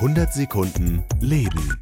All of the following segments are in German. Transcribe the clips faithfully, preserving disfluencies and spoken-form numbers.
hundert Sekunden Leben.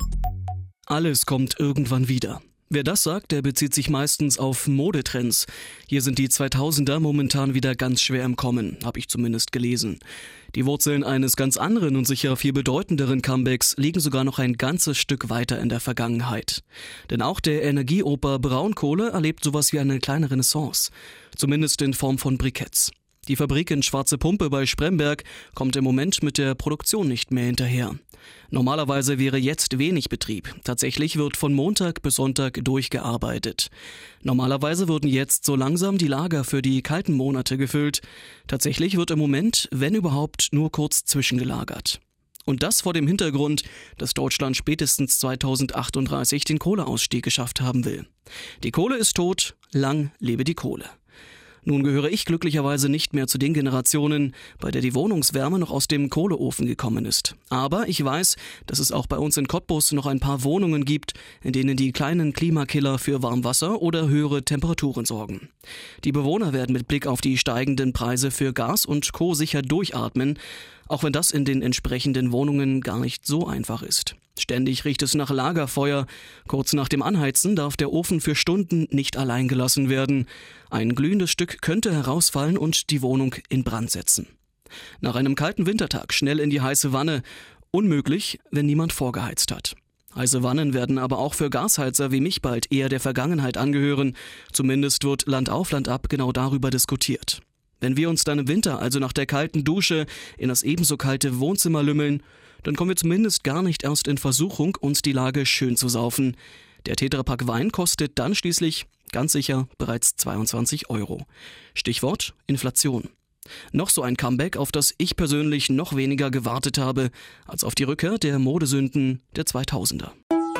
Alles kommt irgendwann wieder. Wer das sagt, der bezieht sich meistens auf Modetrends. Hier sind die zweitausender momentan wieder ganz schwer im Kommen, habe ich zumindest gelesen. Die Wurzeln eines ganz anderen und sicher viel bedeutenderen Comebacks liegen sogar noch ein ganzes Stück weiter in der Vergangenheit. Denn auch der Energieoper Braunkohle erlebt sowas wie eine kleine Renaissance. Zumindest in Form von Briketts. Die Fabrik in Schwarze Pumpe bei Spremberg kommt im Moment mit der Produktion nicht mehr hinterher. Normalerweise wäre jetzt wenig Betrieb. Tatsächlich wird von Montag bis Sonntag durchgearbeitet. Normalerweise würden jetzt so langsam die Lager für die kalten Monate gefüllt. Tatsächlich wird im Moment, wenn überhaupt, nur kurz zwischengelagert. Und das vor dem Hintergrund, dass Deutschland spätestens zweitausendachtunddreißig den Kohleausstieg geschafft haben will. Die Kohle ist tot, lang lebe die Kohle. Nun gehöre ich glücklicherweise nicht mehr zu den Generationen, bei der die Wohnungswärme noch aus dem Kohleofen gekommen ist. Aber ich weiß, dass es auch bei uns in Cottbus noch ein paar Wohnungen gibt, in denen die kleinen Klimakiller für Warmwasser oder höhere Temperaturen sorgen. Die Bewohner werden mit Blick auf die steigenden Preise für Gas und Co. sicher durchatmen, auch wenn das in den entsprechenden Wohnungen gar nicht so einfach ist. Ständig riecht es nach Lagerfeuer. Kurz nach dem Anheizen darf der Ofen für Stunden nicht allein gelassen werden. Ein glühendes Stück könnte herausfallen und die Wohnung in Brand setzen. Nach einem kalten Wintertag schnell in die heiße Wanne. Unmöglich, wenn niemand vorgeheizt hat. Heiße Wannen werden aber auch für Gasheizer wie mich bald eher der Vergangenheit angehören. Zumindest wird Land auf Land ab genau darüber diskutiert. Wenn wir uns dann im Winter also nach der kalten Dusche in das ebenso kalte Wohnzimmer lümmeln, dann kommen wir zumindest gar nicht erst in Versuchung, uns die Lage schön zu saufen. Der Tetrapack Wein kostet dann schließlich, ganz sicher, bereits zweiundzwanzig Euro. Stichwort Inflation. Noch so ein Comeback, auf das ich persönlich noch weniger gewartet habe, als auf die Rückkehr der Modesünden der zweitausender.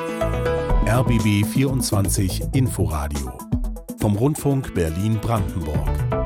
R B B vierundzwanzig Inforadio vom Rundfunk Berlin-Brandenburg.